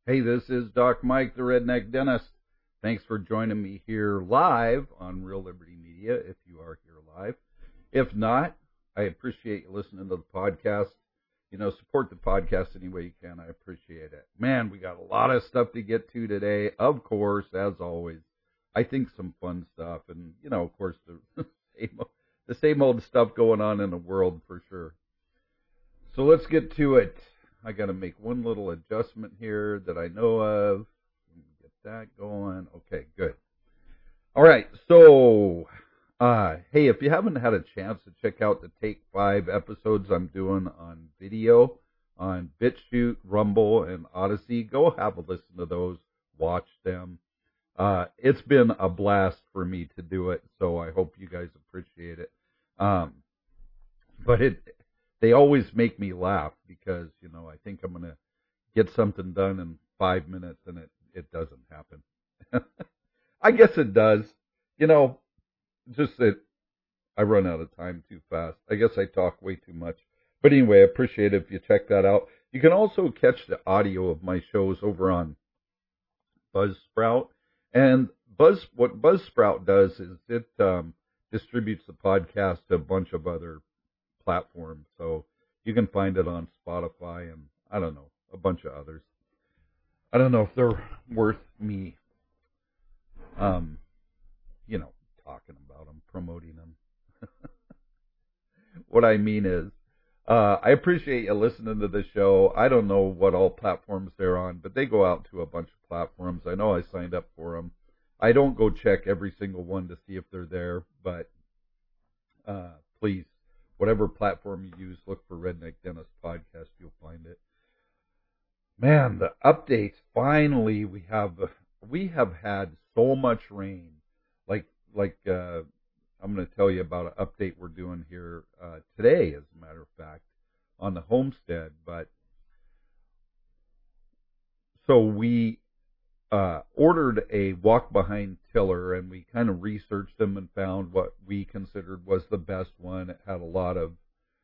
Hey, this is Doc Mike, the Redneck Dentist. Thanks for joining me here live on Real Liberty Media, if you are here live. If not, I appreciate you listening to the podcast. Support the podcast any way you can. I appreciate it. Man, we got a lot of stuff to get to today. Of course, as always, I think some fun stuff. And, of course, the same old stuff going on in the world for sure. So let's get to it. I got to make one little adjustment here that I know of. Get that going. Okay, good. All right. So, hey, if you haven't had a chance to check out the Take 5 episodes I'm doing on video on BitChute, Rumble, and Odyssey, go have a listen to those. Watch them. It's been a blast for me to do it, so I hope you guys appreciate it. But they always make me laugh because, I think I'm going to get something done in 5 minutes and it doesn't happen. I guess it does. Just that I run out of time too fast. I guess I talk way too much. But anyway, I appreciate it if you check that out. You can also catch the audio of my shows over on Buzzsprout. And what Buzzsprout does is it distributes the podcast to a bunch of other platforms. So you can find it on Spotify and, I don't know, a bunch of others. I don't know if they're worth me, talking about them, promoting them. What I mean is, I appreciate you listening to the show. I don't know what all platforms they're on, but they go out to a bunch of platforms. I know I signed up for them. I don't go check every single one to see if they're there, but please, whatever platform you use, look for Redneck Dentist Podcast. You'll find it. Man, the updates. Finally, we have had so much rain. Like I'm going to tell you about an update we're doing here today, as a matter of fact, on the homestead. But so we ordered a walk-behind tiller, and we kind of researched them and found what we considered was the best one. It had a lot of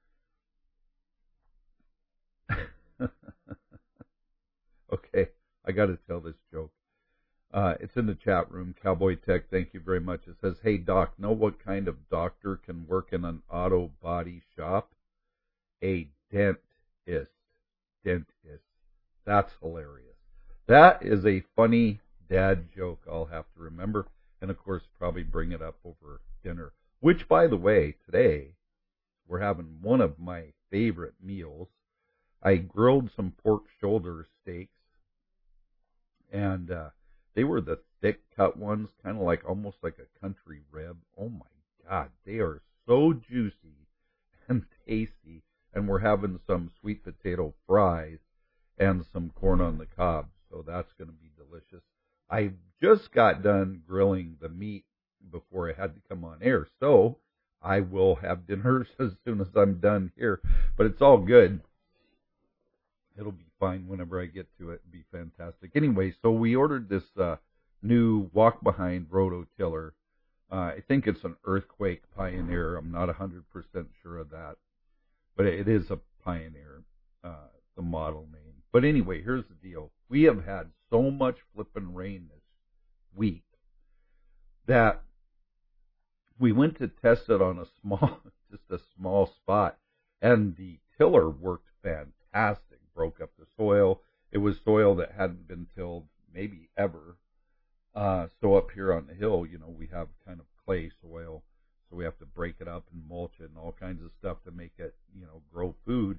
okay, I got to tell this joke. It's in the chat room. Cowboy Tech, thank you very much. It says, hey, Doc, know what kind of doctor can work in an auto body shop? A dentist. Dentist. That's hilarious. That is a funny dad joke I'll have to remember. And, of course, probably bring it up over dinner. Which, by the way, today we're having one of my favorite meals. I grilled some pork shoulder steaks. And they were the thick cut ones, kind of like almost like a country rib. Oh my God, they are so juicy and tasty. And we're having some sweet potato fries and some corn on the cob, so that's going to be delicious. I just got done grilling the meat before I had to come on air, so I will have dinner as soon as I'm done here. But it's all good. It'll be fine whenever I get to it. It'll be fantastic. Anyway, so we ordered this new walk-behind rototiller. I think it's an Earthquake Pioneer. I'm not 100% sure of that. But it is a Pioneer, the model name. But anyway, here's the deal. We have had so much flipping rain this week that we went to test it on just a small spot. And the tiller worked fantastic. Broke up the soil. It was soil that hadn't been tilled maybe ever. So up here on the hill, we have kind of clay soil, so we have to break it up and mulch it and all kinds of stuff to make it, grow food.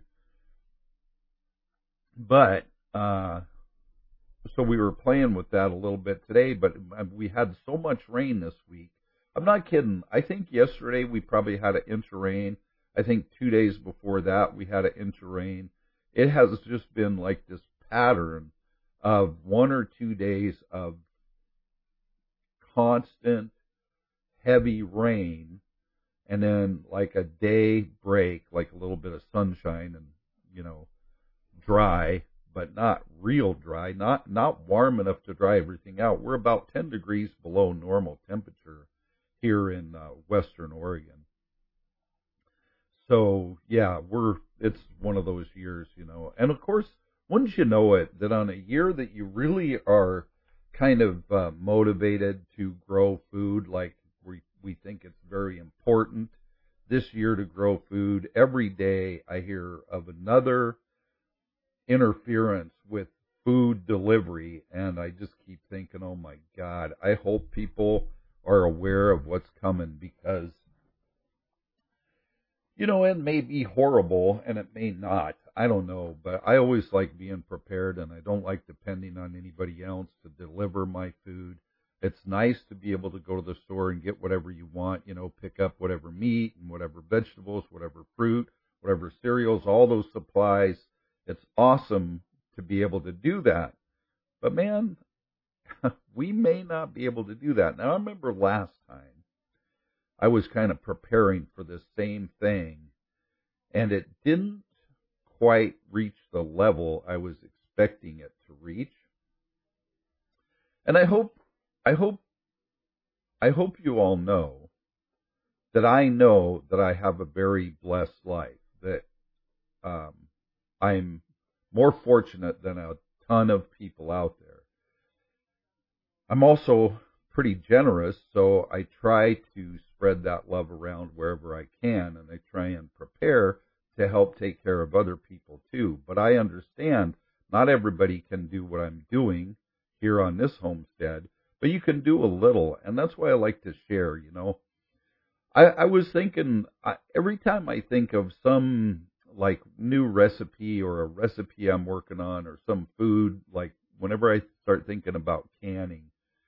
But so we were playing with that a little bit today, but we had so much rain this week. I'm not kidding. I think yesterday we probably had an inch of rain. I think 2 days before that we had an inch of rain. It has just been like this pattern of 1 or 2 days of constant heavy rain, and then like a day break, like a little bit of sunshine and, dry, but not real dry, not warm enough to dry everything out. We're about 10 degrees below normal temperature here in Western Oregon. So, yeah, it's one of those years, And of course, wouldn't you know it, that on a year that you really are kind of motivated to grow food, like we think it's very important this year to grow food, every day I hear of another interference with food delivery, and I just keep thinking, oh my God, I hope people are aware of what's coming, because it may be horrible and it may not. I don't know, but I always like being prepared, and I don't like depending on anybody else to deliver my food. It's nice to be able to go to the store and get whatever you want, pick up whatever meat and whatever vegetables, whatever fruit, whatever cereals, all those supplies. It's awesome to be able to do that. But man, we may not be able to do that. Now, I remember last time I was kind of preparing for this same thing, and it didn't quite reach the level I was expecting it to reach. And I hope you all know that I have a very blessed life, that I'm more fortunate than a ton of people out there. I'm also pretty generous, so I try to spread that love around wherever I can, and I try and prepare to help take care of other people too. But I understand not everybody can do what I'm doing here on this homestead, but you can do a little, and that's why I like to share, I was thinking, every time I think of some like new recipe or a recipe I'm working on or some food, like whenever I start thinking about canning,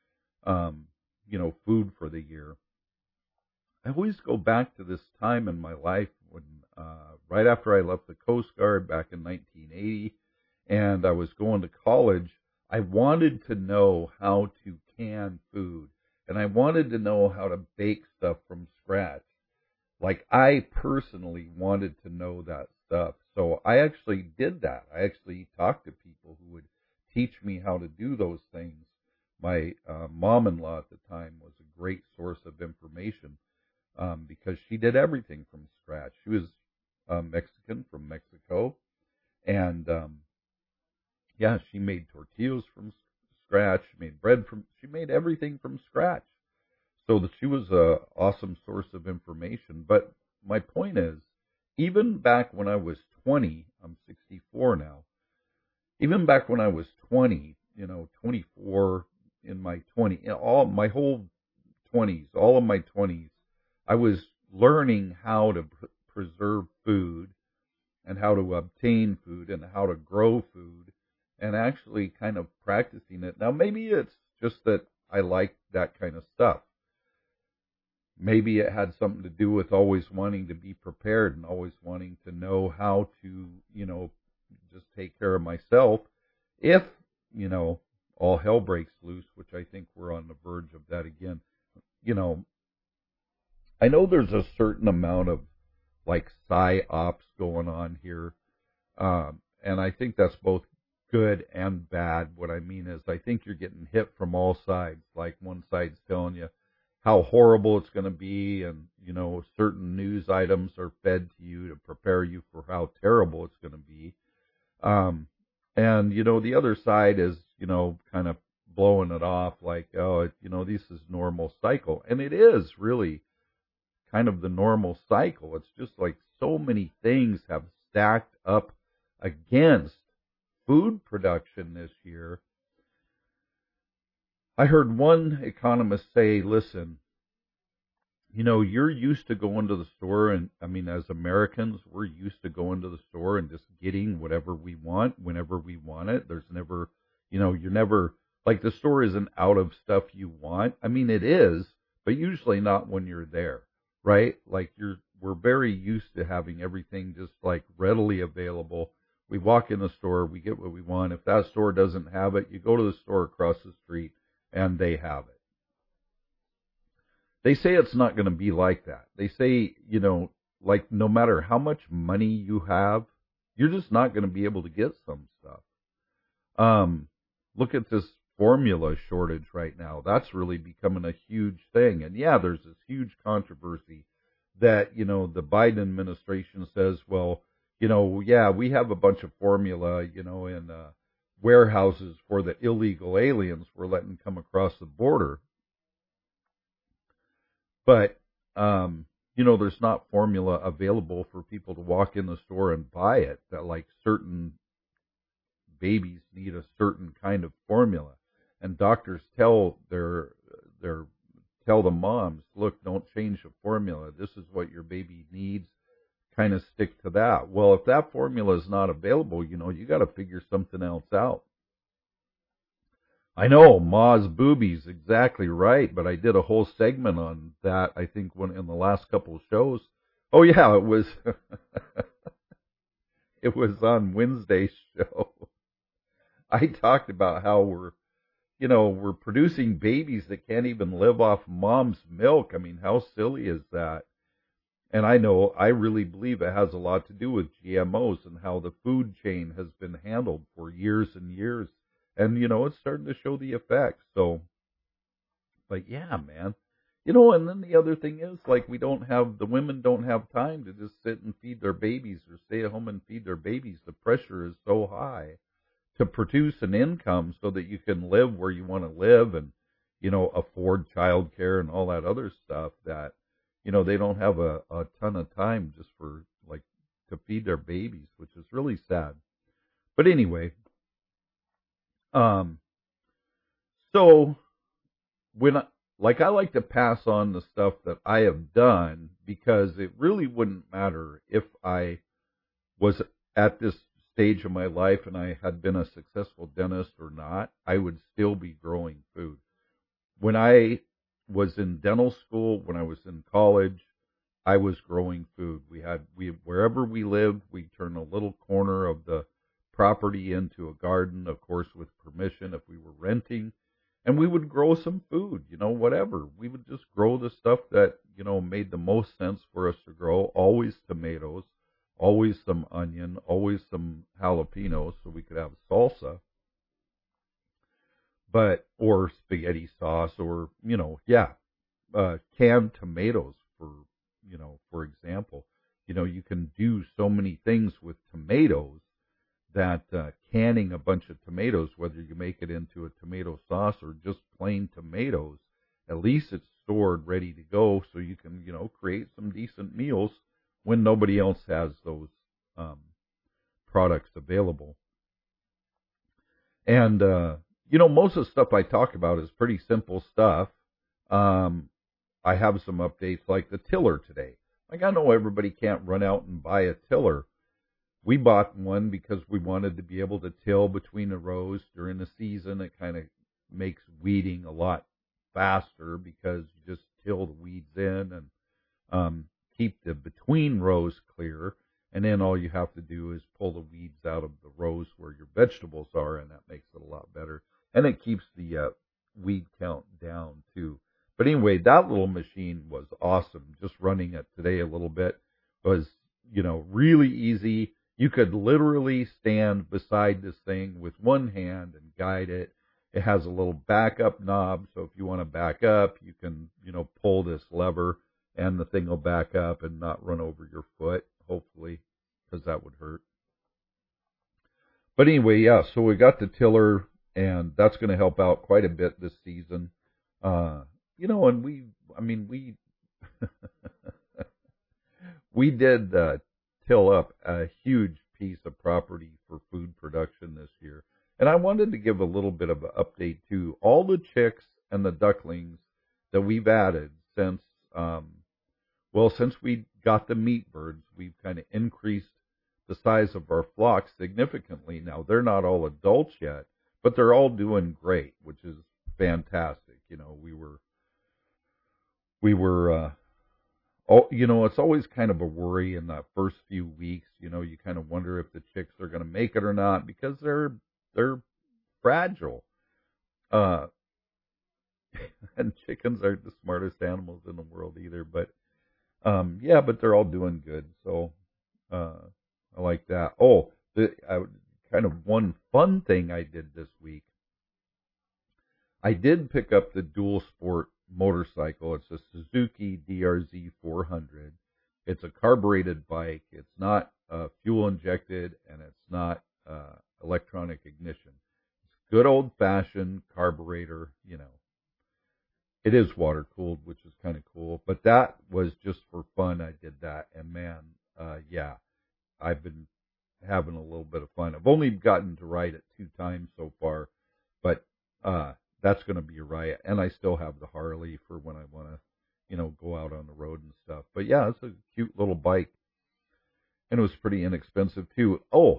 food for the year, I always go back to this time in my life when, right after I left the Coast Guard back in 1980, and I was going to college. I wanted to know how to can food, and I wanted to know how to bake stuff from scratch. Like, I personally wanted to know that stuff. So I actually did that. I actually talked to people who would teach me how to do those things. My mom-in-law at the time was a great source of information, because she did everything from scratch. She was Mexican from Mexico, and she made tortillas from scratch. She made everything from scratch. So that she was a awesome source of information. But my point is, even back when I was 20, I'm 64 now, even back when I was 20, 24 in my 20, all my whole 20s, all of my 20s, I was learning how to preserve food and how to obtain food and how to grow food, and actually kind of practicing it. Now, maybe it's just that I like that kind of stuff. Maybe it had something to do with always wanting to be prepared and always wanting to know how to, just take care of myself if, all hell breaks loose, which I think we're on the verge of that again. I know there's a certain amount of like psyops going on here, and I think that's both good and bad. What I mean is, I think you're getting hit from all sides. Like, one side's telling you how horrible it's going to be, and certain news items are fed to you to prepare you for how terrible it's going to be, and the other side is kind of blowing it off like, oh, this is normal cycle, and it is really kind of the normal cycle. It's just like so many things have stacked up against food production this year. I heard one economist say, listen, you're used to going to the store, and I mean, as Americans, we're used to going to the store and just getting whatever we want whenever we want it. There's never, you're never, like, the store isn't out of stuff you want. I mean, it is, but usually not when you're there, right? Like, we're very used to having everything just like readily available. We walk in the store, we get what we want. If that store doesn't have it, you go to the store across the street and they have it. They say it's not going to be like that. They say, like, no matter how much money you have, you're just not going to be able to get some stuff. Look at this formula shortage right now. That's really becoming a huge thing. And yeah, there's this huge controversy that, the Biden administration says, well, Yeah, we have a bunch of formula, in warehouses for the illegal aliens we're letting come across the border. But, there's not formula available for people to walk in the store and buy it, that like certain babies need a certain kind of formula. And doctors their tell the moms, look, don't change the formula. This is what your baby needs. Kind of stick to that. Well, if that formula is not available, you got to figure something else out. I know, Ma's boobies, exactly right, but I did a whole segment on that, I think, in the last couple of shows. Oh yeah, it was, it was on Wednesday's show. I talked about how we're producing babies that can't even live off mom's milk. I mean, how silly is that? And I really believe it has a lot to do with GMOs and how the food chain has been handled for years and years. And, it's starting to show the effects. So, but yeah, man. And then the other thing is, like, the women don't have time to just sit and feed their babies or stay at home and feed their babies. The pressure is so high to produce an income so that you can live where you want to live and, afford childcare and all that other stuff that, they don't have a ton of time just for, like, to feed their babies, which is really sad. But anyway, so I like to pass on the stuff that I have done because it really wouldn't matter if I was at this stage of my life and I had been a successful dentist or not. I would still be growing food. When I was in dental school, when I was in college, I was growing food. Wherever we lived, we turned a little corner of the property into a garden, of course, with permission if we were renting. And we would grow some food, whatever. We would just grow the stuff that, made the most sense for us to grow. Always tomatoes, always some onion, always some jalapenos so we could have salsa. Or spaghetti sauce or, canned tomatoes for example. You can do so many things with tomatoes that canning a bunch of tomatoes, whether you make it into a tomato sauce or just plain tomatoes, at least it's stored ready to go so you can, create some decent meals when nobody else has those products available. And, most of the stuff I talk about is pretty simple stuff. I have some updates like the tiller today. Like, I know everybody can't run out and buy a tiller. We bought one because we wanted to be able to till between the rows during the season. It kind of makes weeding a lot faster because you just till the weeds in and keep the between rows clear. And then all you have to do is pull the weeds out of the rows where your vegetables are, and that makes it a lot better. And it keeps the weed count down, too. But anyway, that little machine was awesome. Just running it today a little bit was, really easy. You could literally stand beside this thing with one hand and guide it. It has a little backup knob, so if you want to back up, you can, pull this lever, and the thing will back up and not run over your foot, hopefully, because that would hurt. But anyway, yeah, so we got the tiller, and that's going to help out quite a bit this season. And we we did till up a huge piece of property for food production this year. And I wanted to give a little bit of an update to all the chicks and the ducklings that we've added since we got the meat birds. We've kind of increased the size of our flock significantly. Now, they're not all adults yet, but they're all doing great, which is fantastic. It's always kind of a worry in the first few weeks. You kind of wonder if the chicks are going to make it or not because they're fragile. And chickens aren't the smartest animals in the world either, but but they're all doing good. So I like that. Oh, kind of one fun thing I did this week. I did pick up the Dual Sport motorcycle. It's a Suzuki DRZ 400. It's a carbureted bike. It's not fuel injected, and it's not electronic ignition. It's good old fashioned carburetor. It is water cooled, which is kind of cool. But that was just for fun. I did that, and man, yeah, I've been having a little bit of fun. I've only gotten to ride it 2 times so far, but that's going to be a riot. And I still have the Harley for when I want to, go out on the road and stuff. But yeah, it's a cute little bike, and it was pretty inexpensive too. Oh,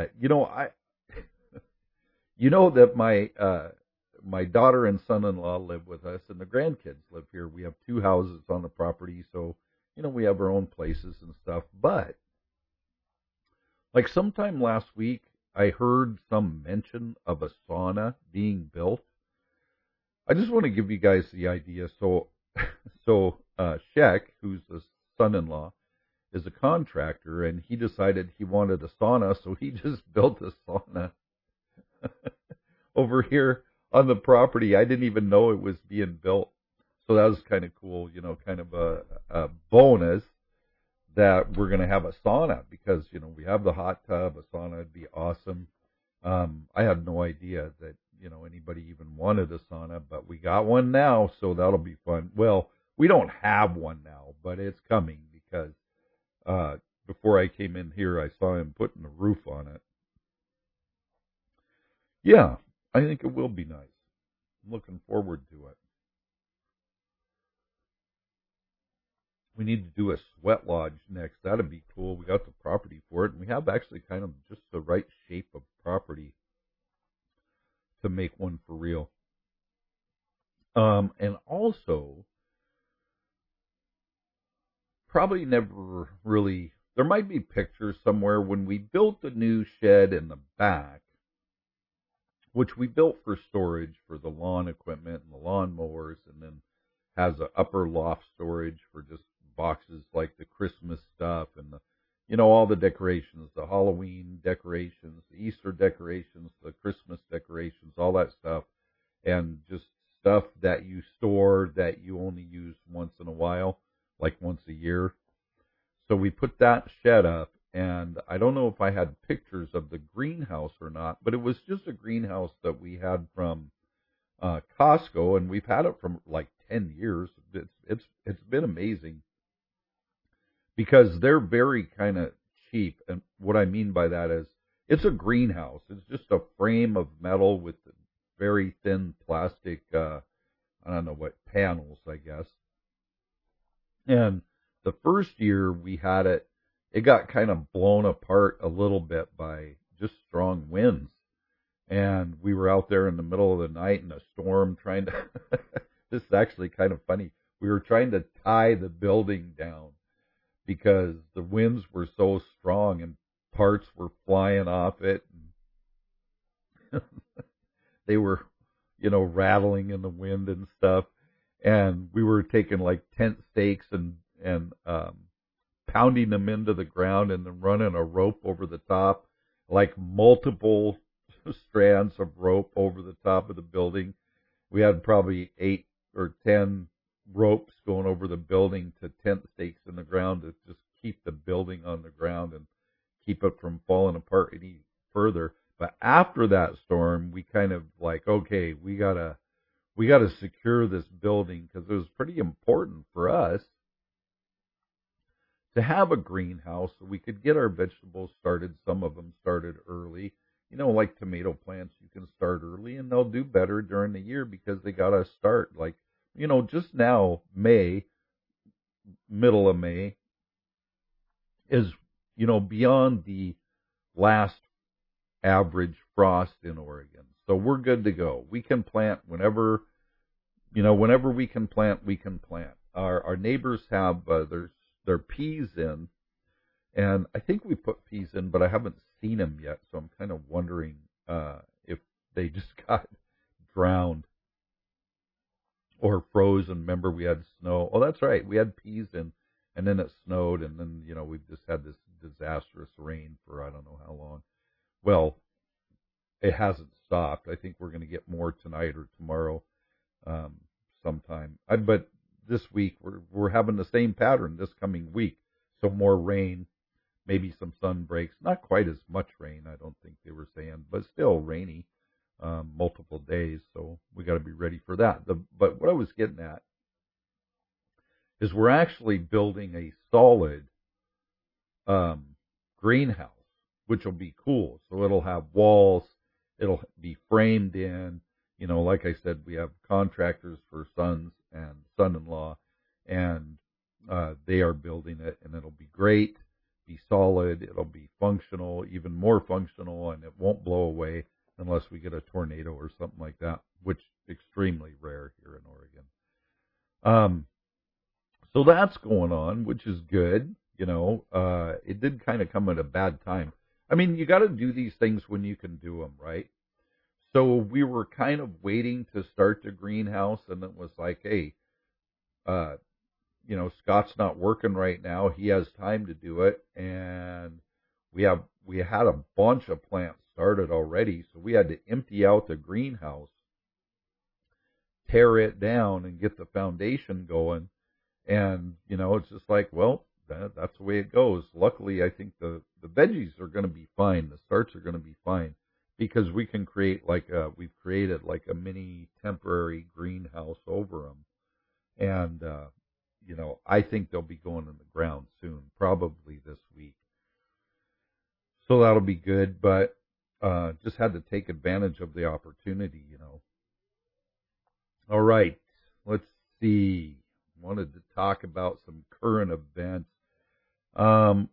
that my daughter and son-in-law live with us, and the grandkids live here. We have 2 houses on the property, so we have our own places and stuff. But like sometime last week, I heard some mention of a sauna being built. I just want to give you guys the idea. So Sheck, who's the son-in-law, is a contractor, and he decided he wanted a sauna, so he just built a sauna over here on the property. I didn't even know it was being built. So that was kind of cool, kind of a bonus that we're going to have a sauna because, we have the hot tub. A sauna would be awesome. I had no idea that, anybody even wanted a sauna, but we got one now, so that'll be fun. Well, we don't have one now, but it's coming because before I came in here, I saw him putting a roof on it. Yeah, I think it will be nice. I'm looking forward to it. We need to do a sweat lodge next. That'd be cool. We got the property for it, and we have actually kind of just the right shape of property to make one for real. And also, probably never really, there might be pictures somewhere when we built the new shed in the back, which we built for storage for the lawn equipment and the lawn mowers, and then has an upper loft storage for just boxes like the Christmas stuff and all the decorations, the Halloween decorations, the Easter decorations, the Christmas decorations, all that stuff, and just stuff that you store that you only use once in a while, like once a year. So we put that shed up, and I don't know if I had pictures of the greenhouse or not, but it was just a greenhouse that we had from Costco, and we've had it for like 10 years. It's been amazing because they're very kind of cheap, and what I mean by that is it's a greenhouse. It's just a frame of metal with very thin plastic, I don't know what, panels, I guess. And the first year we had it, it got kind of blown apart a little bit by just strong winds. And we were out there in the middle of the night in a storm trying to, this is actually kind of funny. We were trying to tie the building down because the winds were so strong and parts were flying off it. They were, rattling in the wind and stuff. And we were taking like tent stakes and pounding them into the ground and then running a rope over the top, like multiple strands of rope over the top of the building. We had probably 8 or 10 ropes going over the building to tent stakes in the ground to just keep the building on the ground and keep it from falling apart any further. But after that storm, we kind of like, okay, we gotta secure this building because it was pretty important for us to have a greenhouse so we could get our vegetables started. Some of them started early. Like tomato plants, you can start early and they'll do better during the year because they got to start like, just now, May, middle of May is, beyond the last average frost in Oregon. So we're good to go. We can plant whenever we can plant, we can plant. Our neighbors have their peas in, and I think we put peas in, but I haven't seen them yet, so I'm kind of wondering if they just got drowned or frozen. Remember, we had snow. Oh, that's right. We had peas in, and then it snowed, and then, we've just had this disastrous rain for I don't know how long. Well, it hasn't stopped. I think we're going to get more tonight or tomorrow sometime. But this week, we're having the same pattern this coming week. So more rain, maybe some sun breaks. Not quite as much rain, I don't think they were saying, but still rainy, multiple days. So we got to be ready for that. But what I was getting at is we're actually building a solid um, greenhouse, which will be cool. So it'll have walls, it'll be framed in. Like I said, we have contractors for sons and son-in-law, and they are building it, and it'll be great, be solid, it'll be functional, even more functional, and it won't blow away unless we get a tornado or something like that, which is extremely rare here in Oregon. So that's going on, which is good. It did kind of come at a bad time. I mean, you got to do these things when you can do them, right? So we were kind of waiting to start the greenhouse, and it was like, hey, Scott's not working right now. He has time to do it, and we had a bunch of plants started already, so we had to empty out the greenhouse, tear it down, and get the foundation going. And it's just like, well, that's the way it goes. Luckily, I think the veggies are going to be fine. The starts are going to be fine because we can create we've created like a mini temporary greenhouse over them. And, I think they'll be going in the ground soon, probably this week. So that'll be good, but just had to take advantage of the opportunity. All right, let's see. Wanted to talk about some current events. I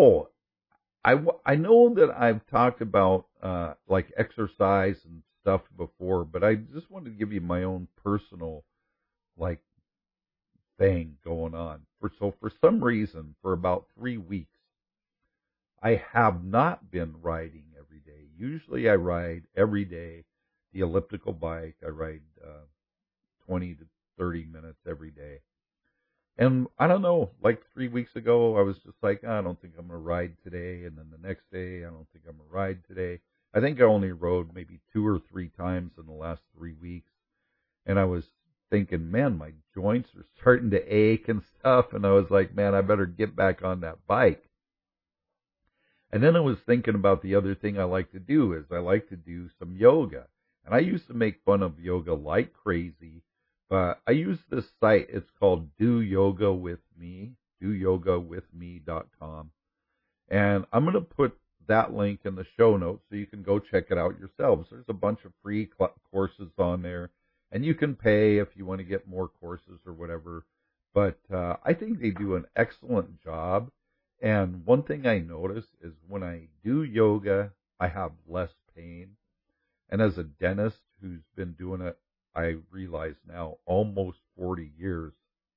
know that I've talked about like exercise and stuff before, but I just wanted to give you my own personal like thing going on. For some reason, for about 3 weeks, I have not been riding every day. Usually I ride every day the elliptical bike. I ride 20 to 30 minutes every day. And I don't know, like 3 weeks ago, I was just like, I don't think I'm going to ride today. And then the next day, I don't think I'm going to ride today. I think I only rode maybe 2 or 3 times in the last 3 weeks. And I was thinking, man, my joints are starting to ache and stuff. And I was like, man, I better get back on that bike. And then I was thinking about the other thing I like to do is I like to do some yoga. And I used to make fun of yoga like crazy. But I use this site. It's called Do Yoga With Me, doyogawithme.com. And I'm going to put that link in the show notes so you can go check it out yourselves. There's a bunch of free courses on there, and you can pay if you want to get more courses or whatever. But I think they do an excellent job. And one thing I notice is when I do yoga, I have less pain. And as a dentist who's been doing it, I realize now, almost 40 years.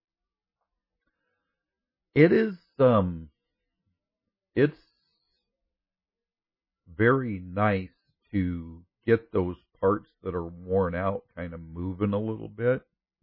It is, it's very nice to get those parts that are worn out kind of moving a little bit.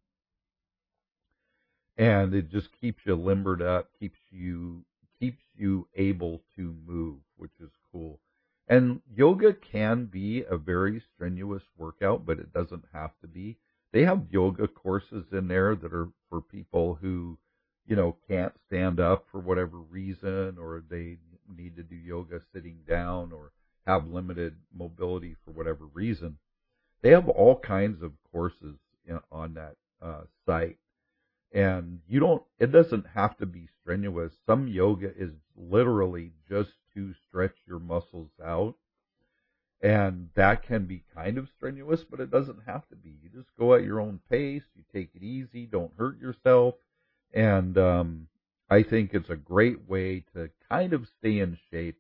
And it just keeps you limbered up, keeps you able to move, which is cool. And yoga can be a very strenuous workout, but it doesn't have to be. They have yoga courses in there that are for people who, can't stand up for whatever reason, or they need to do yoga sitting down, or have limited mobility for whatever reason. They have all kinds of courses on that site. And it doesn't have to be strenuous. Some yoga is literally just to stretch your muscles out. And that can be kind of strenuous, but it doesn't have to be. You just go at your own pace. You take it easy. Don't hurt yourself. And I think it's a great way to kind of stay in shape.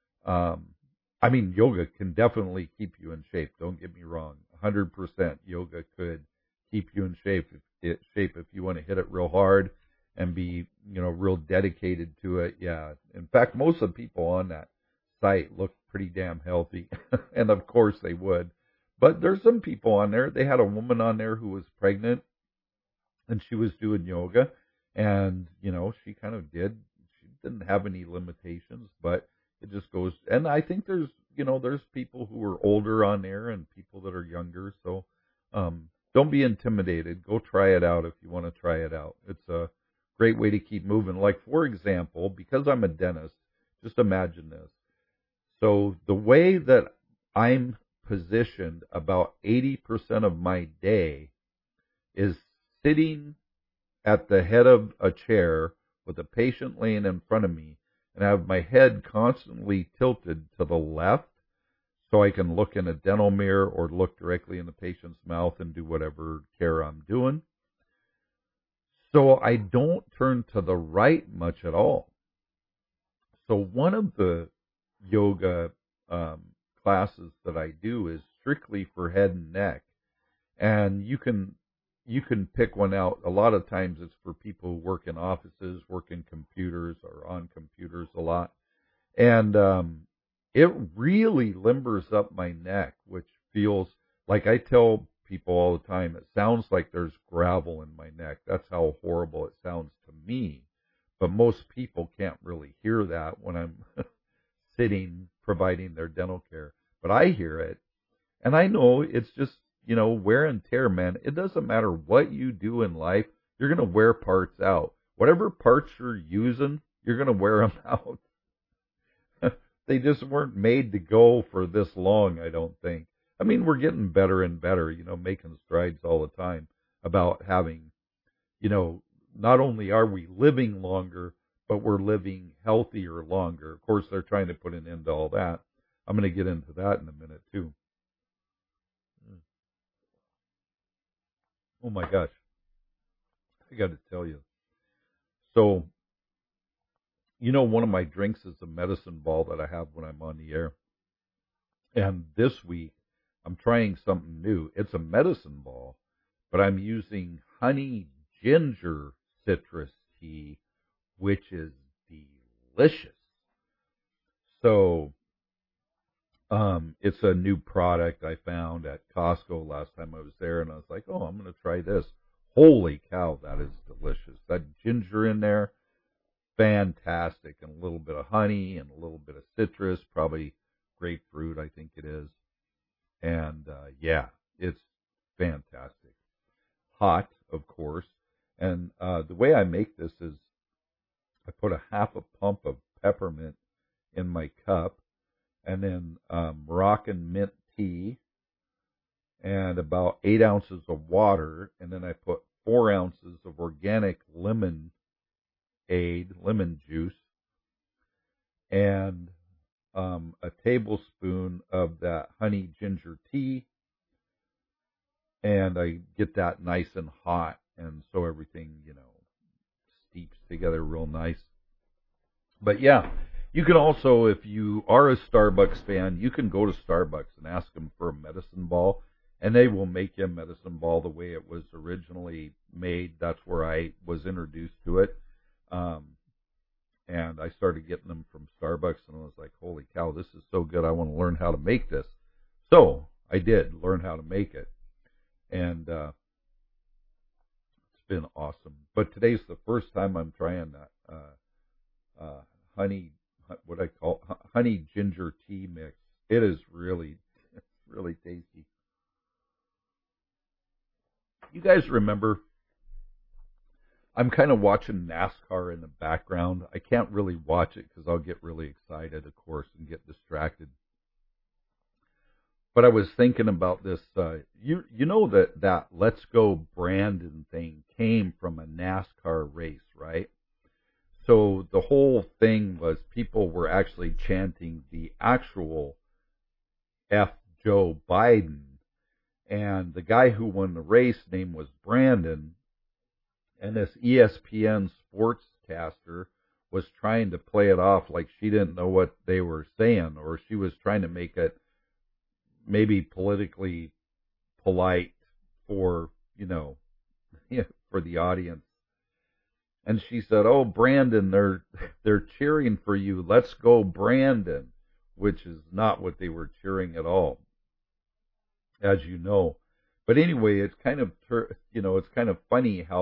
Yoga can definitely keep you in shape. Don't get me wrong. 100% yoga could keep you in shape if you want to hit it real hard and be, real dedicated to it. Yeah. In fact, most of the people on that site look pretty damn healthy. And of course they would. But there's some people on there. They had a woman on there who was pregnant and she was doing yoga. And, she kind of she didn't have any limitations, but it just goes. And I think there's people who are older on there and people that are younger. So, don't be intimidated. Go try it out if you want to try it out. It's a great way to keep moving. Like, for example, because I'm a dentist, Just imagine this. So the way that I'm positioned about 80% of my day is sitting at the head of a chair with a patient laying in front of me, and I have my head constantly tilted to the left so I can look in a dental mirror or look directly in the patient's mouth and do whatever care I'm doing. So I don't turn to the right much at all. So one of the yoga classes that I do is strictly for head and neck, and you can pick one out. A lot of times it's for people who work in offices, work in computers, or on computers a lot, and it really limbers up my neck, which feels like, I tell people all the time, it sounds like there's gravel in my neck. That's how horrible it sounds to me. But most people can't really hear that when I'm sitting providing their dental care. But I hear it, and I know it's just, wear and tear, man. It doesn't matter what you do in life, you're going to wear parts out. Whatever parts you're using, you're going to wear them out. They just weren't made to go for this long, I don't think. I mean, we're getting better and better, making strides all the time about having, not only are we living longer, but we're living healthier longer. Of course, they're trying to put an end to all that. I'm going to get into that in a minute, too. Oh, my gosh. I got to tell you. So, one of my drinks is a medicine ball that I have when I'm on the air. And this week, I'm trying something new. It's a medicine ball, but I'm using honey ginger citrus tea, which is delicious. So, it's a new product I found at Costco last time I was there, and I was like, oh, I'm going to try this. Holy cow, that is delicious. That ginger in there, fantastic, and a little bit of honey and a little bit of citrus, probably grapefruit, I think it is. And yeah, it's fantastic. Hot, of course. And the way I make this is I put a half a pump of peppermint in my cup, and then Moroccan mint tea, and about 8 ounces of water, and then I put 4 ounces of organic lemon juice, and a tablespoon of that honey ginger tea, and I get that nice and hot, and so everything, steeps together real nice. But yeah, you can also, if you are a Starbucks fan, you can go to Starbucks and ask them for a medicine ball, and they will make you a medicine ball the way it was originally made. That's where I was introduced to it. And I started getting them from Starbucks, and I was like, holy cow, this is so good. I want to learn how to make this. So I did learn how to make it. And it's been awesome. But today's the first time I'm trying that honey ginger tea mix. It is really tasty. You guys remember, I'm kind of watching NASCAR in the background. I can't really watch it because I'll get really excited, of course, and get distracted. But I was thinking about this. You know that Let's Go Brandon thing came from a NASCAR race, right? So the whole thing was people were actually chanting the actual F. Joe Biden. And the guy who won the race name was Brandon. And this ESPN sportscaster was trying to play it off like she didn't know what they were saying, or she was trying to make it maybe politically polite for, for the audience. And she said, oh, Brandon, they're cheering for you. Let's go, Brandon, which is not what they were cheering at all, as you know. But anyway, it's kind of, it's kind of funny how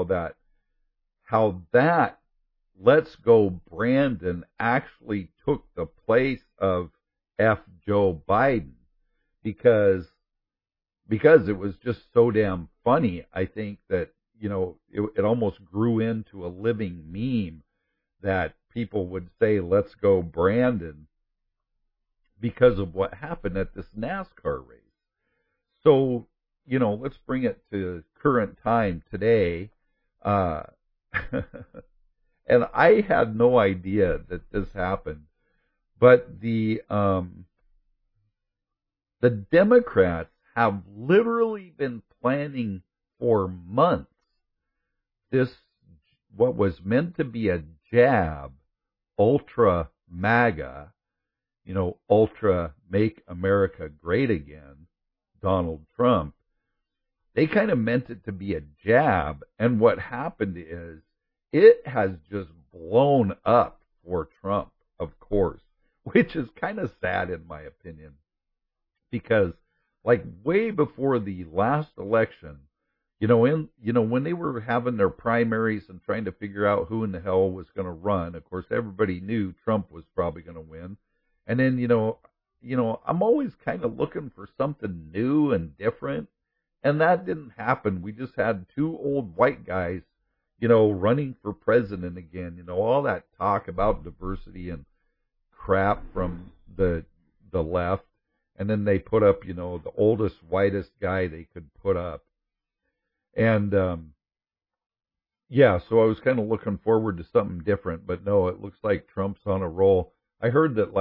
that Let's Go Brandon actually took the place of F. Joe Biden, because it was just so damn funny. I think that, it almost grew into a living meme that people would say, let's go Brandon, because of what happened at this NASCAR race. So, let's bring it to current time today. And I had no idea that this happened, but the Democrats have literally been planning for months this, what was meant to be a jab, ultra MAGA, ultra make America great again, Donald Trump. They kind of meant it to be a jab, and what happened is it has just blown up for Trump, of course, which is kind of sad in my opinion, because like way before the last election, when they were having their primaries and trying to figure out who in the hell was going to run, of course everybody knew Trump was probably going to win. And then, I'm always kind of looking for something new and different, and that didn't happen. We just had two old white guys, running for president again. All that talk about diversity and crap from the left, and then they put up, the oldest, whitest guy they could put up. And, so I was kind of looking forward to something different, but no, it looks like Trump's on a roll. I heard that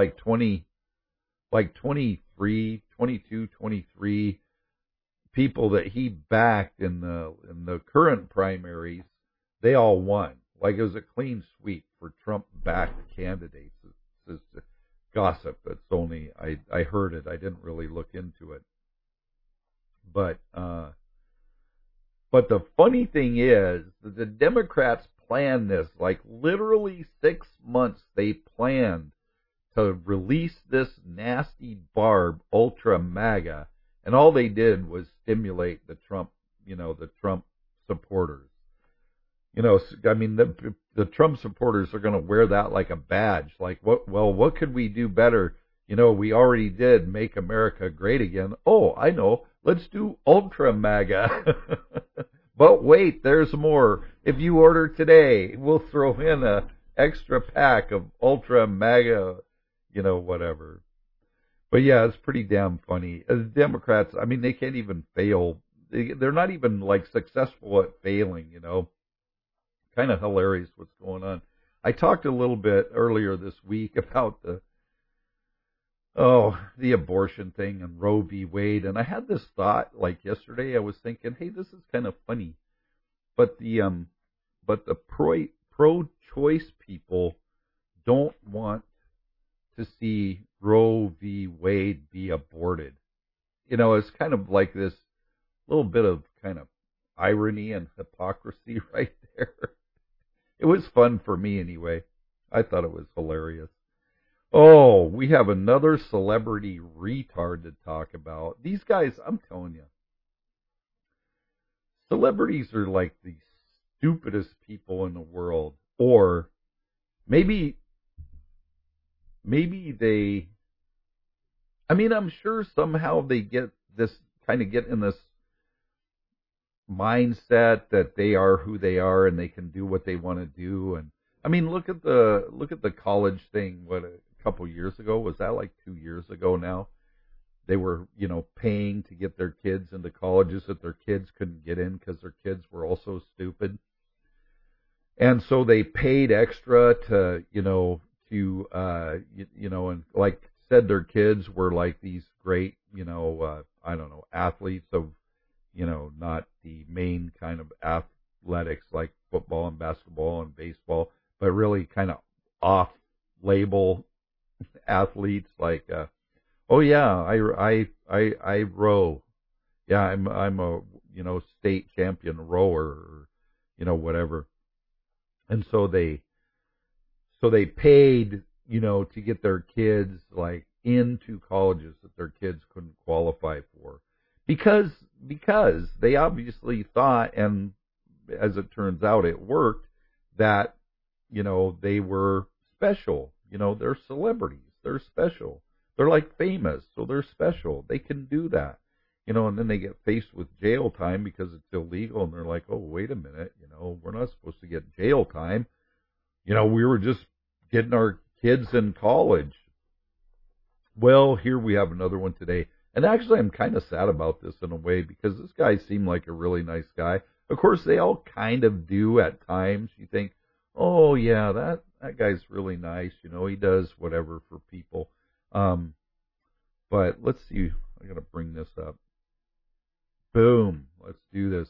23 people that he backed in the current primaries, they all won. Like it was a clean sweep for Trump-backed candidates. It's gossip. It's only I heard it. I didn't really look into it. But the funny thing is that the Democrats planned this, like literally 6 months they planned to release this nasty barb, ultra MAGA, and all they did was stimulate the Trump supporters. The Trump supporters are going to wear that like a badge. Like, what could we do better? We already did make America great again. Oh, I know. Let's do ultra MAGA. But wait, there's more. If you order today, we'll throw in a extra pack of ultra MAGA, whatever. But yeah, it's pretty damn funny. As Democrats, they can't even fail. They're not even like successful at failing, Kind of hilarious what's going on. I talked a little bit earlier this week about the abortion thing and Roe v. Wade, and I had this thought like yesterday. I was thinking, hey, this is kind of funny, but the pro-choice people don't want to see Roe v. Wade be aborted. It's kind of like this little bit of kind of irony and hypocrisy right there. It was fun for me anyway. I thought it was hilarious. Oh, we have another celebrity retard to talk about. These guys, I'm telling you, celebrities are like the stupidest people in the world. Or maybe they, I'm sure somehow they get in this mindset that they are who they are and they can do what they want to do. And look at the college thing. What, a couple years ago? Was that like 2 years ago now? They were, paying to get their kids into colleges that their kids couldn't get in because their kids were also stupid. And so they paid extra to, and like said their kids were like these great, athletes of, not the main kind of athletics like football and basketball and baseball, but really kind of off-label athletes like, oh yeah, I row. Yeah, I'm a, state champion rower, or, whatever. And so they paid, to get their kids like into colleges that their kids couldn't qualify for. Because they obviously thought, and as it turns out, it worked, that, they were special. They're celebrities. They're special. They're like famous, so they're special. They can do that. And then they get faced with jail time because it's illegal, and they're like, oh, wait a minute, we're not supposed to get jail time. We were just getting our kids in college. Well, here we have another one today. And actually, I'm kind of sad about this in a way because this guy seemed like a really nice guy. Of course, they all kind of do at times. You think, oh, yeah, that guy's really nice. You know, he does whatever for people. But let's see. I got to bring this up. Boom. Let's do this.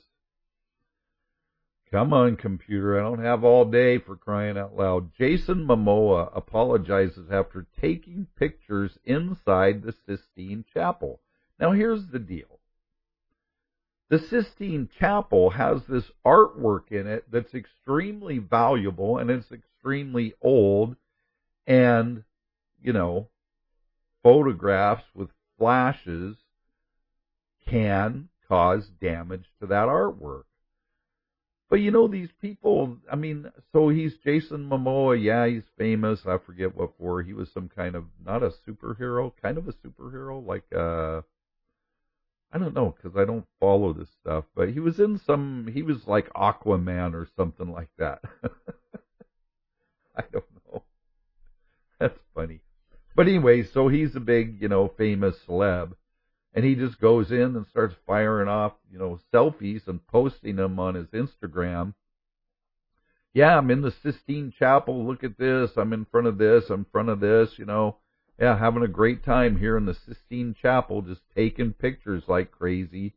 Come on, computer. I don't have all day, for crying out loud. Jason Momoa apologizes after taking pictures inside the Sistine Chapel. Now, here's the deal. The Sistine Chapel has this artwork in it that's extremely valuable, and it's extremely old, and, you know, photographs with flashes can cause damage to that artwork. But you know, these people, I mean, so he's Jason Momoa, yeah, he's famous, I forget what for, he was some kind of, not a superhero, kind of a superhero, like, I don't know, because I don't follow this stuff, but he was he was like Aquaman or something like that. I don't know. That's funny. But anyway, so he's a big, you know, famous celeb. And he just goes in and starts firing off, you know, selfies and posting them on his Instagram. Yeah, I'm in the Sistine Chapel. Look at this. I'm in front of this. I'm in front of this, you know. Yeah, having a great time here in the Sistine Chapel, just taking pictures like crazy.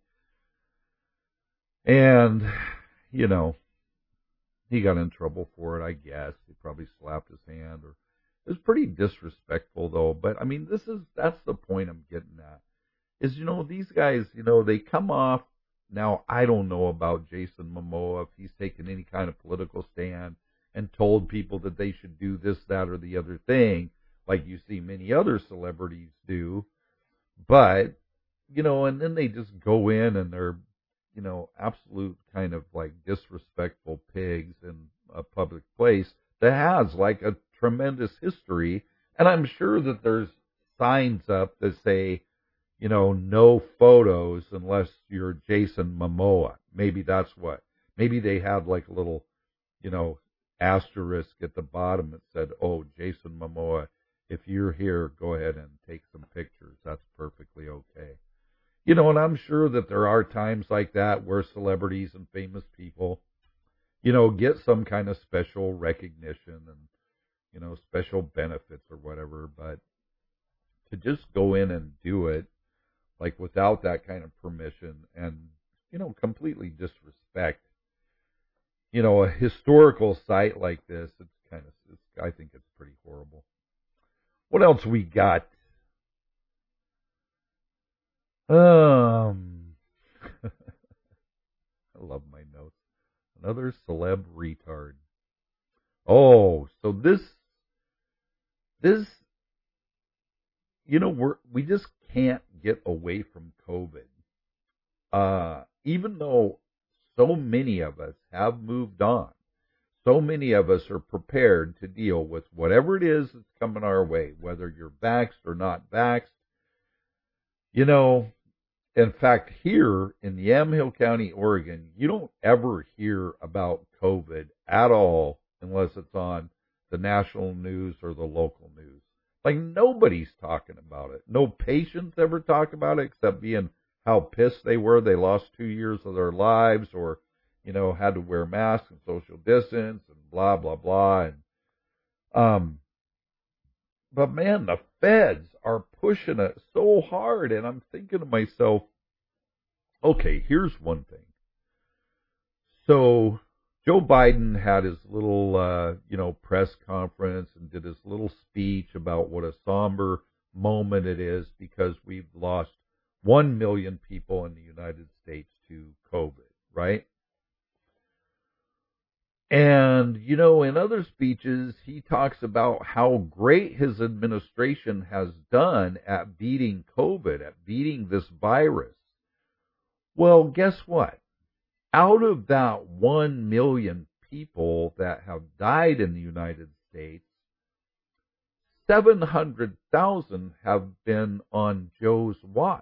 And, you know, he got in trouble for it, I guess. He probably slapped his hand. Or it was pretty disrespectful, though. But, I mean, that's the point I'm getting at. Is, you know, these guys, you know, they come off, now I don't know about Jason Momoa, if he's taken any kind of political stand and told people that they should do this, that, or the other thing, like you see many other celebrities do. But, you know, and then they just go in and they're, you know, absolute kind of like disrespectful pigs in a public place that has like a tremendous history. And I'm sure that there's signs up that say, you know, no photos unless you're Jason Momoa. Maybe that's what. Maybe they had like a little, you know, asterisk at the bottom that said, oh, Jason Momoa, if you're here, go ahead and take some pictures. That's perfectly okay. You know, and I'm sure that there are times like that where celebrities and famous people, you know, get some kind of special recognition and, you know, special benefits or whatever. But to just go in and do it, like without that kind of permission and, you know, completely disrespect, you know, a historical site like this, I think it's pretty horrible. What else we got? I love my notes. Another celeb retard. Oh, so this, you know, we just can't get away from COVID. Even though so many of us have moved on, so many of us are prepared to deal with whatever it is that's coming our way, whether you're vaxxed or not vaxxed. You know, in fact, here in Yamhill County, Oregon, you don't ever hear about COVID at all unless it's on the national news or the local news. Like, nobody's talking about it. No patients ever talk about it except being how pissed they were. They lost 2 years of their lives or, you know, had to wear masks and social distance and blah, blah, blah. And, but man, the feds are pushing it so hard. And I'm thinking to myself, okay, here's one thing. So Joe Biden had his little, you know, press conference and did his little speech about what a somber moment it is because we've lost 1 million people in the United States to COVID, right? And, you know, in other speeches, he talks about how great his administration has done at beating COVID, at beating this virus. Well, guess what? Out of that 1 million people that have died in the United States, 700,000 have been on Joe's watch.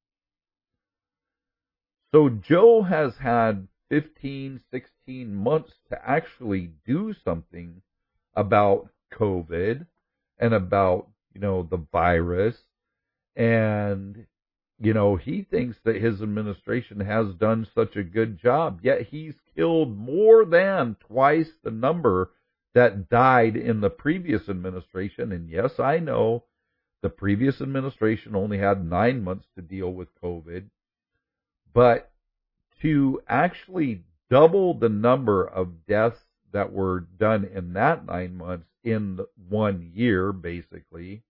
So Joe has had 15, 16 months to actually do something about COVID and about, the virus. And, he thinks that his administration has done such a good job, yet he's killed more than twice the number that died in the previous administration. And yes, I know the previous administration only had 9 months to deal with COVID, but to actually double the number of deaths that were done in that 9 months in 1 year, basically,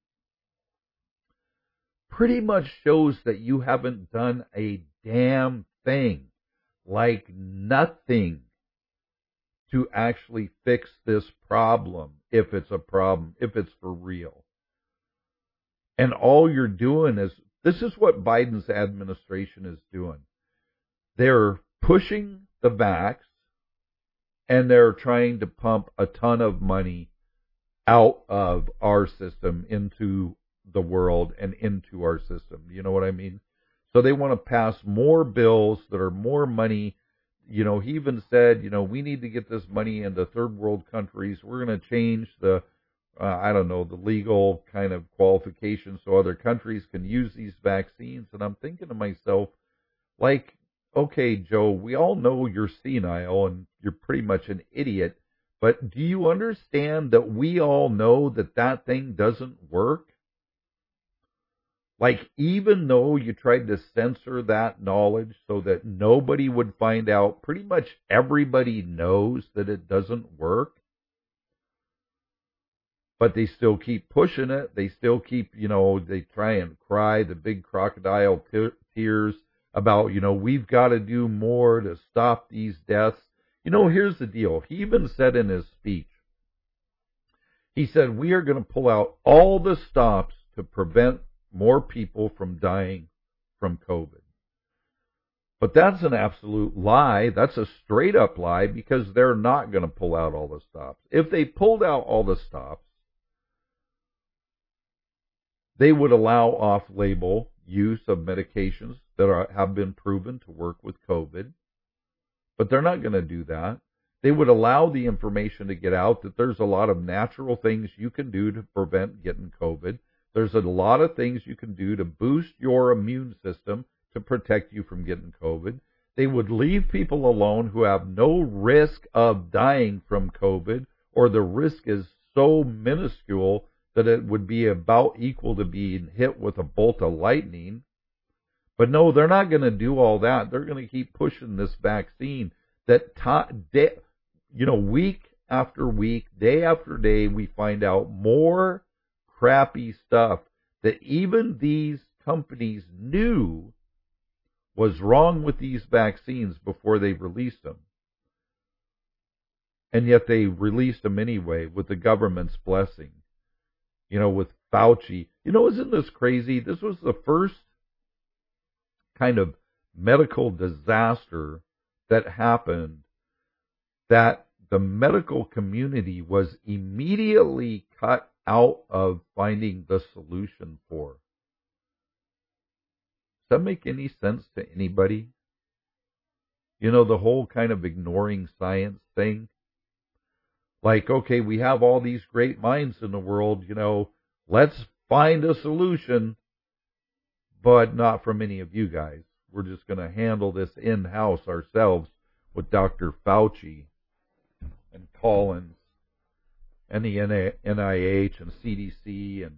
pretty much shows that you haven't done a damn thing, like nothing, to actually fix this problem, if it's a problem, if it's for real. And all you're doing is, this is what Biden's administration is doing. They're pushing the vax, and they're trying to pump a ton of money out of our system into the world and into our system. You know what I mean? So they want to pass more bills that are more money. He even said, we need to get this money into third world countries. We're going to change the the legal kind of qualifications so other countries can use these vaccines. And I'm thinking to myself, like, okay, Joe, we all know you're senile and you're pretty much an idiot, but do you understand that we all know that that thing doesn't work? Like, even though you tried to censor that knowledge so that nobody would find out, pretty much everybody knows that it doesn't work. But they still keep pushing it. They still keep, they try and cry the big crocodile tears about, we've got to do more to stop these deaths. Here's the deal. He even said in his speech, he said, we are going to pull out all the stops to prevent more people from dying from COVID. But that's an absolute lie. That's a straight up lie, because they're not going to pull out all the stops. If they pulled out all the stops, they would allow off-label use of medications that have been proven to work with COVID. But they're not going to do that. They would allow the information to get out that there's a lot of natural things you can do to prevent getting COVID. There's a lot of things you can do to boost your immune system to protect you from getting COVID. They would leave people alone who have no risk of dying from COVID, or the risk is so minuscule that it would be about equal to being hit with a bolt of lightning. But no, they're not going to do all that. They're going to keep pushing this vaccine that, week after week, day after day, we find out more crappy stuff that even these companies knew was wrong with these vaccines before they released them. And yet they released them anyway with the government's blessing. With Fauci. Isn't this crazy? This was the first kind of medical disaster that happened that the medical community was immediately cut out of finding the solution for. Does that make any sense to anybody? The whole kind of ignoring science thing. Like, okay, we have all these great minds in the world, let's find a solution, but not from any of you guys. We're just going to handle this in-house ourselves with Dr. Fauci and Collins and the NIH and CDC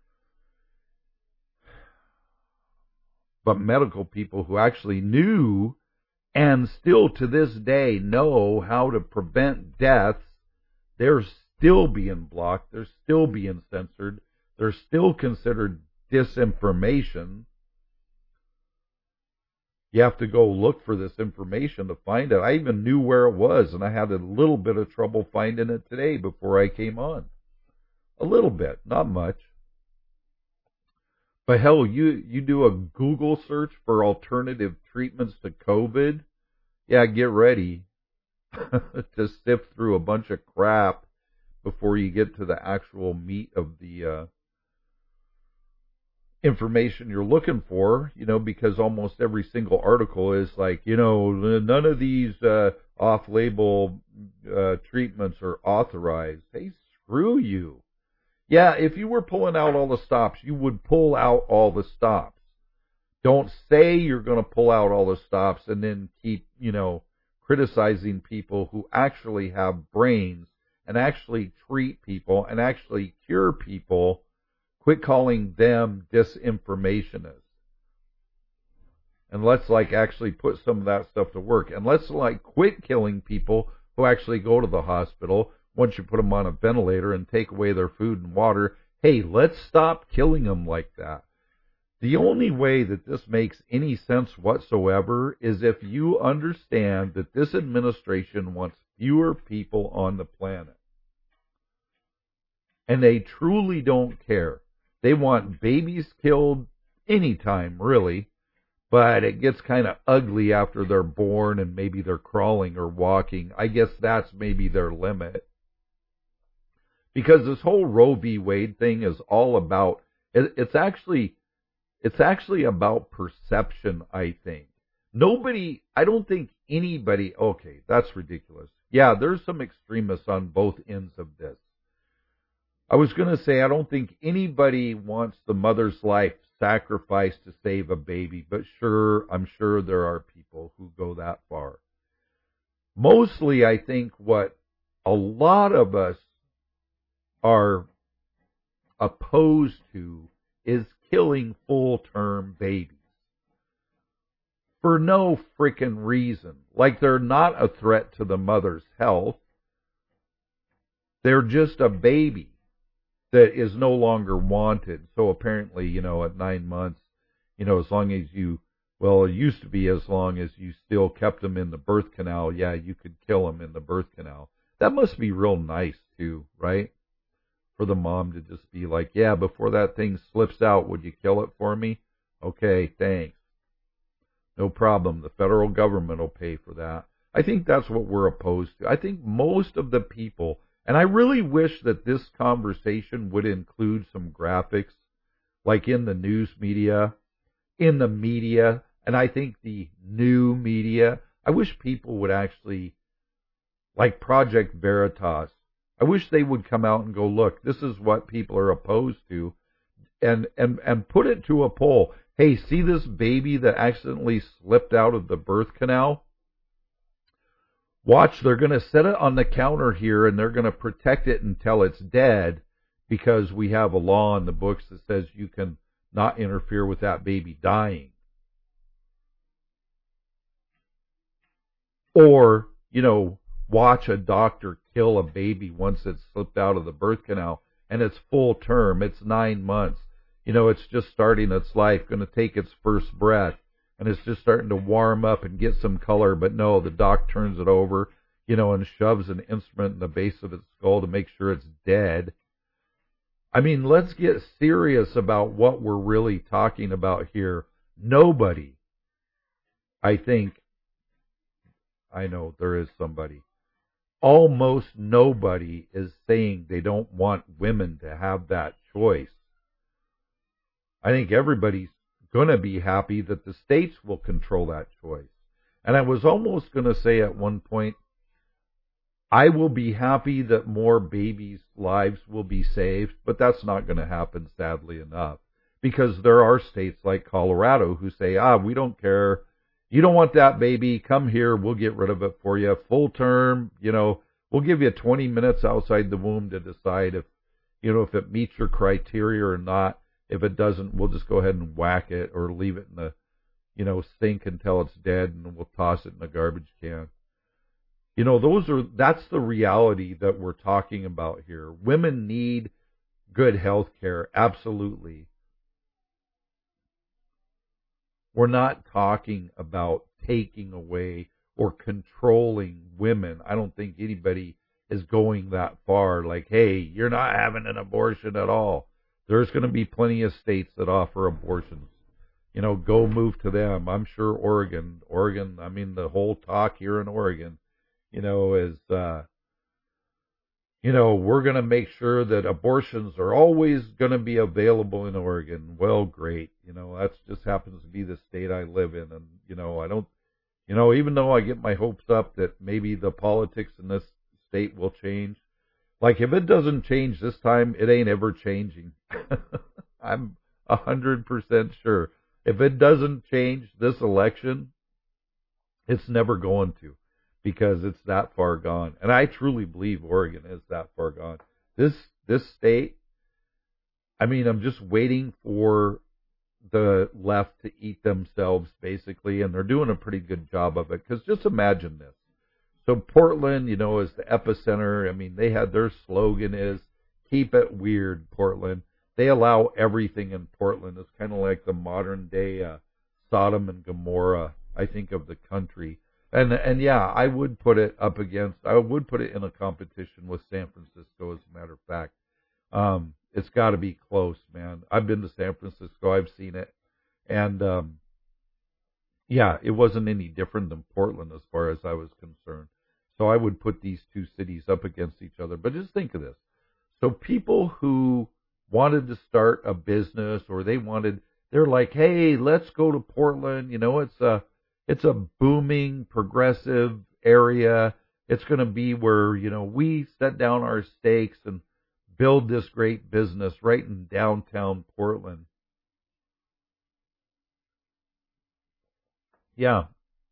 but medical people who actually knew and still to this day know how to prevent deaths, they're still being blocked, they're still being censored, they're still considered disinformation. You have to go look for this information to find it. I even knew where it was, and I had a little bit of trouble finding it today before I came on. A little bit, not much. But hell, you do a Google search for alternative treatments to COVID, yeah, get ready to sift through a bunch of crap before you get to the actual meat of the information you're looking for, because almost every single article is like, none of these off-label treatments are authorized. Hey, screw you. Yeah, if you were pulling out all the stops, you would pull out all the stops. Don't say you're going to pull out all the stops and then keep, criticizing people who actually have brains and actually treat people and actually cure people. Quit calling them disinformationists. And let's actually put some of that stuff to work. And let's quit killing people who actually go to the hospital once you put them on a ventilator and take away their food and water. Hey, let's stop killing them like that. The only way that this makes any sense whatsoever is if you understand that this administration wants fewer people on the planet. And they truly don't care. They want babies killed anytime, really, but it gets kind of ugly after they're born and maybe they're crawling or walking. I guess that's maybe their limit. Because this whole Roe v. Wade thing is all about, it's actually about perception, I think. I don't think anybody, okay, that's ridiculous. Yeah, there's some extremists on both ends of this. I was going to say, I don't think anybody wants the mother's life sacrificed to save a baby, but I'm sure there are people who go that far. Mostly, I think what a lot of us are opposed to is killing full-term babies. For no frickin' reason. Like they're not a threat to the mother's health. They're just a baby that is no longer wanted. So apparently, at 9 months, as long as it used to be as long as you still kept them in the birth canal, yeah, you could kill them in the birth canal. That must be real nice too, right? For the mom to just be like, yeah, before that thing slips out, would you kill it for me? Okay, thanks. No problem. The federal government will pay for that. I think that's what we're opposed to. I think most of the people, and I really wish that this conversation would include some graphics, like in the news media, in the media, and I think the new media. I wish people would actually, like Project Veritas, I wish they would come out and go, look, this is what people are opposed to, and put it to a poll. Hey, see this baby that accidentally slipped out of the birth canal? Watch, they're going to set it on the counter here, and they're going to protect it until it's dead, because we have a law in the books that says you can not interfere with that baby dying. Or, watch a doctor kill a baby once it's slipped out of the birth canal, and it's full term, it's 9 months. It's just starting its life, going to take its first breath, and it's just starting to warm up and get some color, but no, the doc turns it over, and shoves an instrument in the base of its skull to make sure it's dead. I mean, let's get serious about what we're really talking about here. Nobody, I know there is somebody, almost nobody is saying they don't want women to have that choice. I think everybody's going to be happy that the states will control that choice. And I was almost going to say at one point, I will be happy that more babies' lives will be saved, but that's not going to happen, sadly enough, because there are states like Colorado who say, we don't care. You don't want that baby, come here, we'll get rid of it for you. Full term, we'll give you 20 minutes outside the womb to decide if it meets your criteria or not. If it doesn't, we'll just go ahead and whack it or leave it in the, sink until it's dead, and we'll toss it in a garbage can. That's the reality that we're talking about here. Women need good health care, absolutely. We're not talking about taking away or controlling women. I don't think anybody is going that far, like, hey, you're not having an abortion at all. There's going to be plenty of states that offer abortions. Go move to them. I'm sure Oregon, I mean, the whole talk here in Oregon, is, we're going to make sure that abortions are always going to be available in Oregon. Well, great. That just happens to be the state I live in. And, I don't, even though I get my hopes up that maybe the politics in this state will change, Like, if it doesn't change this time, it ain't ever changing. I'm 100% sure. If it doesn't change this election, it's never going to, because it's that far gone. And I truly believe Oregon is that far gone. This state, I mean, I'm just waiting for the left to eat themselves, basically, and they're doing a pretty good job of it. Because just imagine this. So Portland, is the epicenter. I mean, they had their slogan is "Keep it weird, Portland." They allow everything in Portland. It's kind of like the modern day Sodom and Gomorrah, I think, of the country. And yeah, I would put it in a competition with San Francisco, as a matter of fact. It's got to be close, man. I've been to San Francisco. I've seen it. And yeah, it wasn't any different than Portland as far as I was concerned. So I would put these two cities up against each other. But just think of this. So people who wanted to start a business, or they're like, hey, let's go to Portland. It's a booming, progressive area. It's going to be where, we set down our stakes and build this great business right in downtown Portland. Yeah.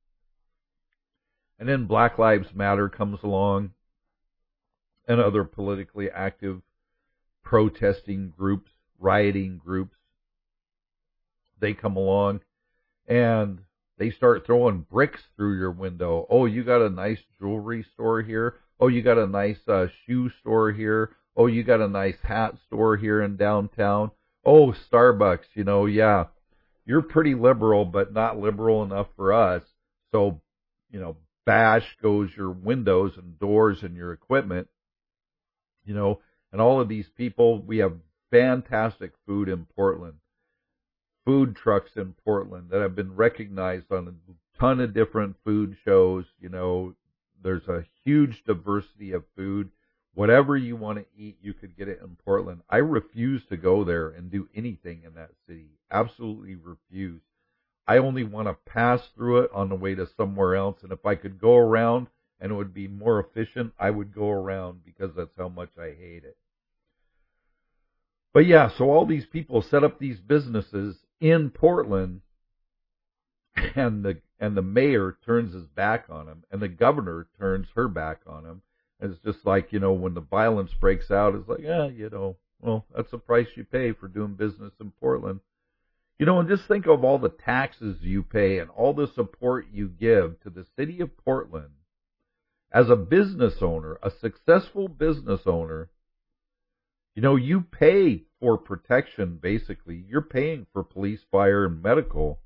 And then Black Lives Matter comes along, and other politically active protesting groups, rioting groups. They come along and they start throwing bricks through your window. Oh, you got a nice jewelry store here. Oh, you got a nice shoe store here. Oh, you got a nice hat store here in downtown. Oh, Starbucks, yeah. You're pretty liberal, but not liberal enough for us. So, bash goes your windows and doors and your equipment, and all of these people. We have fantastic food in Portland, food trucks in Portland that have been recognized on a ton of different food shows. There's a huge diversity of food. Whatever you want to eat, you could get it in Portland. I refuse to go there and do anything in that city. Absolutely refuse. I only want to pass through it on the way to somewhere else. And if I could go around and it would be more efficient, I would go around, because that's how much I hate it. But yeah, so all these people set up these businesses in Portland, and the mayor turns his back on them, and the governor turns her back on him. And it's just like, when the violence breaks out, it's like, well, that's the price you pay for doing business in Portland. And just think of all the taxes you pay and all the support you give to the city of Portland. As a business owner, a successful business owner, you pay for protection, basically. You're paying for police, fire, and medical,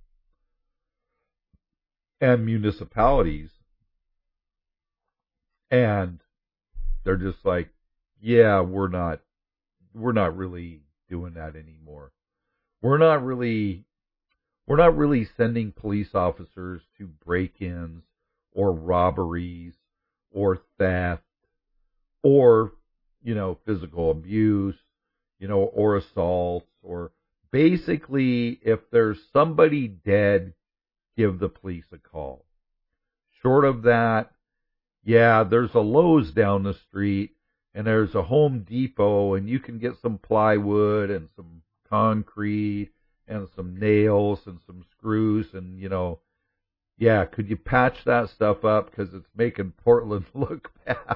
and municipalities. And they're just like, yeah, we're not really doing that anymore. We're not really sending police officers to break-ins or robberies or theft or, physical abuse, or assaults, or basically, if there's somebody dead, give the police a call. Short of that, yeah, there's a Lowe's down the street, and there's a Home Depot, and you can get some plywood and some concrete and some nails and some screws, and, yeah, could you patch that stuff up, because it's making Portland look bad.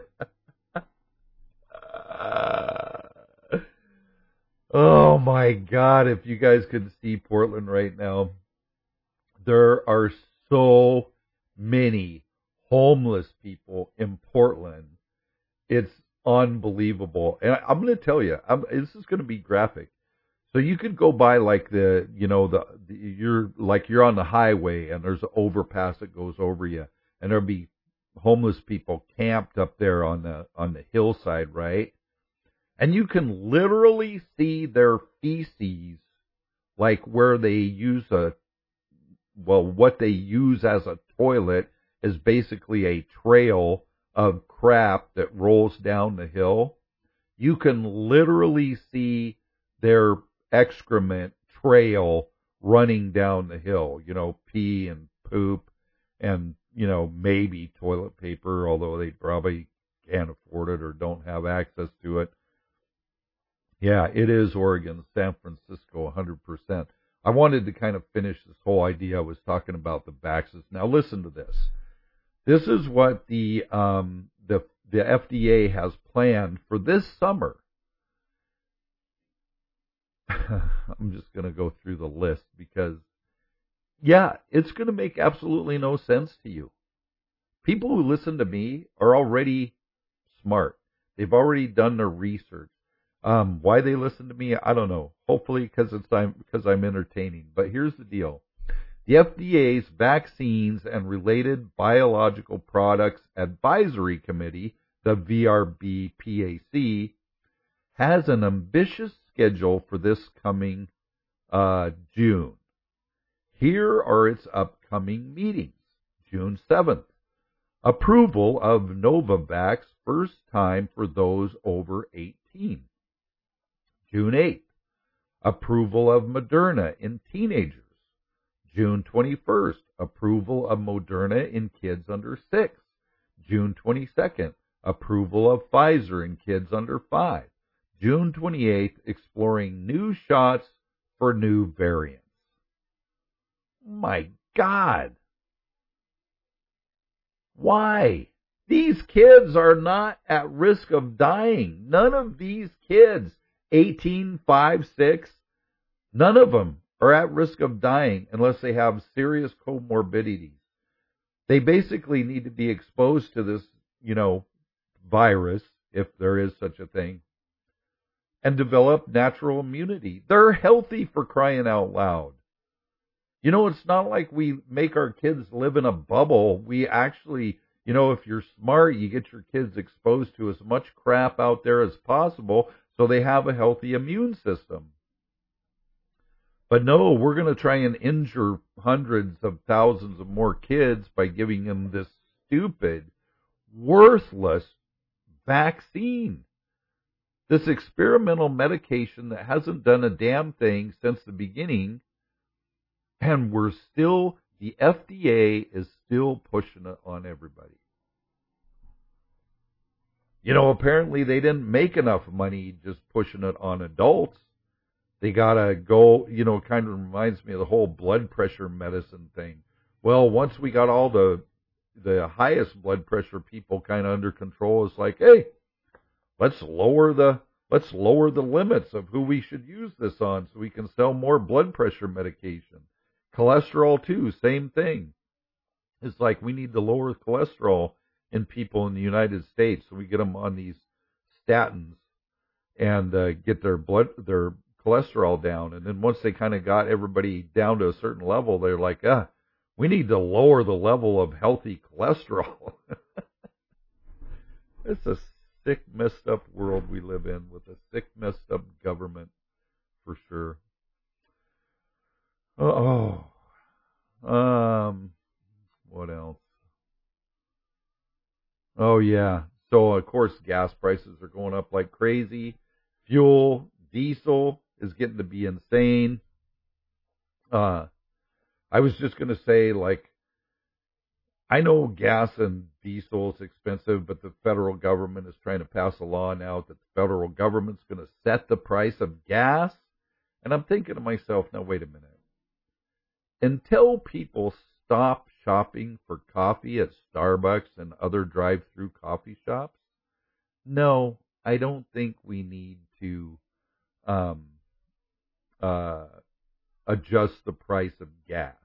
Oh my God, if you guys could see Portland right now, there are so many homeless people in Portland. It's unbelievable. And I'm going to tell you, this is going to be graphic. So you could go by like you're on the highway, and there's an overpass that goes over you, and there'll be homeless people camped up there on the hillside, right? And you can literally see their feces, like where they use what they use as a toilet is basically a trail of crap that rolls down the hill. You can literally see their excrement trail running down the hill, pee and poop and, maybe toilet paper, although they probably can't afford it or don't have access to it. Yeah, it is Oregon, San Francisco, 100%. I wanted to kind of finish this whole idea I was talking about the vaccines. Now listen to this. This is what the FDA has planned for this summer. I'm just going to go through the list because, yeah, it's going to make absolutely no sense to you. People who listen to me are already smart. They've already done their research. Why they listen to me, I don't know. Hopefully because I'm entertaining. But here's the deal. The FDA's Vaccines and Related Biological Products Advisory Committee, the VRBPAC, has an ambitious schedule for this coming June. Here are its upcoming meetings. June 7th. Approval of Novavax, first time for those over 18. June 8th. Approval of Moderna in teenagers. June 21st. Approval of Moderna in kids under 6. June 22nd. Approval of Pfizer in kids under 5. June 28th. Exploring new shots for new variants. My God. Why? These kids are not at risk of dying. None of these kids, 18, 5, 6, none of them are at risk of dying unless they have serious comorbidities. They basically need to be exposed to this, virus, if there is such a thing, and develop natural immunity. They're healthy, for crying out loud. It's not like we make our kids live in a bubble. We actually, if you're smart, you get your kids exposed to as much crap out there as possible so they have a healthy immune system. But no, we're going to try and injure hundreds of thousands of more kids by giving them this stupid, worthless vaccine. This experimental medication that hasn't done a damn thing since the beginning. And the FDA is still pushing it on everybody. Apparently they didn't make enough money just pushing it on adults. They gotta go, kind of reminds me of the whole blood pressure medicine thing. Well, once we got all the highest blood pressure people kind of under control, it's like, hey, let's lower the limits of who we should use this on so we can sell more blood pressure medication. Cholesterol too, same thing. It's like we need to lower cholesterol in people in the United States so we get them on these statins and get their cholesterol down. And then once they kind of got everybody down to a certain level, they're like, we need to lower the level of healthy cholesterol. It's a sick, messed up world we live in with a sick, messed up government for sure. What else? Oh yeah. So of course gas prices are going up like crazy. Fuel, diesel is getting to be insane. I was just going to say, I know gas and diesel is expensive, but the federal government is trying to pass a law now that the federal government's going to set the price of gas. And I'm thinking to myself, now wait a minute. Until people stop shopping for coffee at Starbucks and other drive-through coffee shops, no, I don't think we need to adjust the price of gas.